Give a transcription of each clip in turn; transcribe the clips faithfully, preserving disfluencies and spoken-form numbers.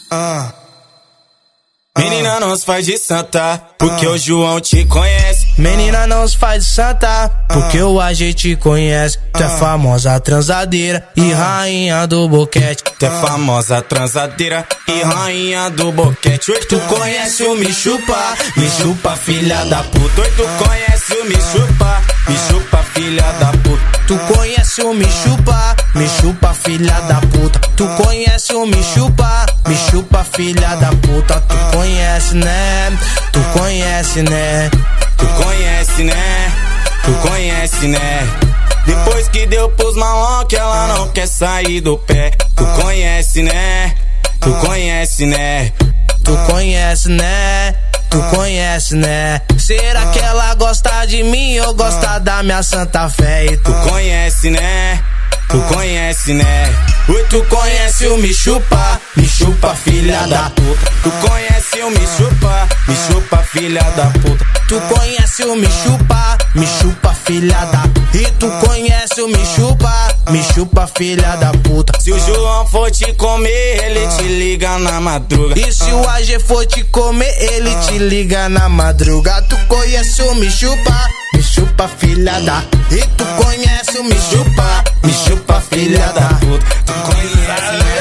Ah. Menina, não se faz de santa, porque o João te conhece. Menina, não se faz de santa, porque o A G te conhece. Tu é famosa transadeira e rainha do boquete. Tu é famosa transadeira e rainha do boquete. Oi, tu conhece o Me Chupa, Me Chupa, filha da puta. Oi, tu conhece o Me Chupa, Me Chupa, filha da puta. Tu conhece o Me Chupa, Me Chupa, filha da puta. Tu conhece o Me Chupa, Me Chupa, filha da puta. Tu conhece, né? Tu conhece, né? Tu conhece, né? Tu conhece, né? Depois que deu pros maloque, ela não quer sair do pé. Tu conhece, né? Tu conhece, né? Tu conhece, né? Tu conhece, né? Será que ela gosta de mim ou gosta da minha santa fé? E tu conhece, né? Tu conhece, né? Oi, tu conhece o Me Chupa, Me Chupa, filha da puta. Tu conhece o Me Chupa, Me Chupa, filha da puta. Tu conhece o Me Chupa, Me Chupa, filha da. E tu conhece o Me Chupa, Me Chupa, filha da puta. Se o João for te comer, ele te liga na madruga. E se o A G for te comer, ele te liga na madruga. Tu conhece o Me Chupa, Me Chupa, filha da. E tu conhece o Me Chupa, Me Chupa, filha da puta. Tu conhece, né?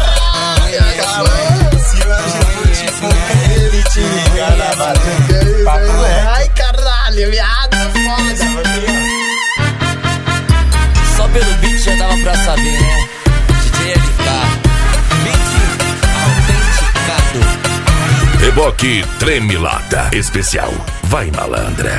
Se o A G for te comer, ele te liga na madruga. Ai, caralho, viado, foda. Só pelo beat já dava pra saber, né? D J L K, beat autenticado. Reboque Tremilada especial. Vai, malandra.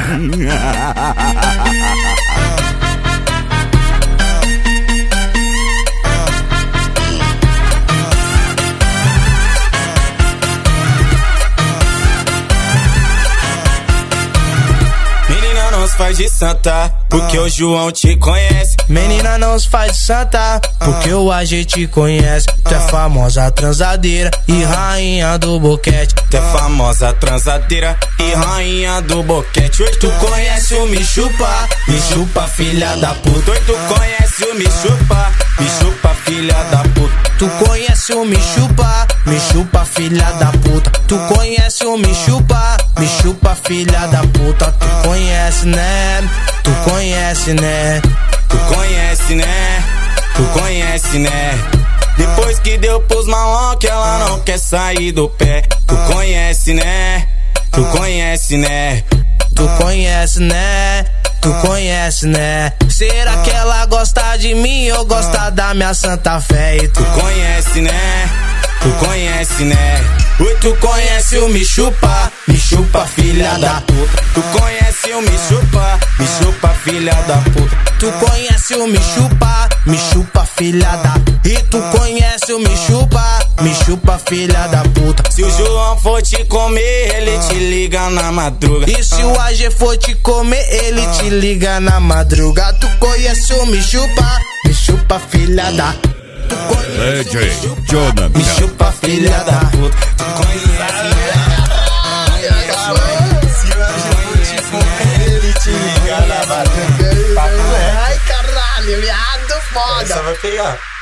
Faz de santa, porque o João te conhece. Menina, não se faz de santa, porque o A G te conhece. Tu é famosa transadeira e rainha do boquete. Tu é famosa transadeira e rainha do boquete. Oi, tu conhece o Me Chupa, Me Chupa, filha da puta. Oi, tu conhece o Me Chupa, Me Chupa, filha da puta. Tu conhece o Me Chupa, Me Chupa, filha da puta. Tu conhece o Me Chupa, Me Chupa, filha da puta. Tu conhece, né? Tu conhece, né? Tu conhece, né? Tu conhece, né? Depois que deu pros maloque, ela não quer sair do pé. Tu conhece, né? Tu conhece, né? Tu conhece, né? Tu conhece, né? Será que ela gosta de mim ou gosta da minha santa fé? E tu conhece, né? Tu conhece, né? Oi, tu conhece o Me Chupa, Me Chupa, filha da puta. Tu conhece o Me Chupa, Me Chupa, filha da puta. Tu conhece o Me Chupa, Me Chupa, filha da. E tu conhece o Me Chupa, Me Chupa, filha da puta. Se o João for te comer, ele te liga na madruga. E se o A G for te comer, ele te liga na madruga. Tu conhece o Me Chupa, Me Chupa, filha da. Tu conhece o Me Chupa, Me Chupa, filha da puta. Tu conhece, né? Se o A G for te comer, ele te liga na madruga. Ai, caralho, viado, foda. Essa vai pegar.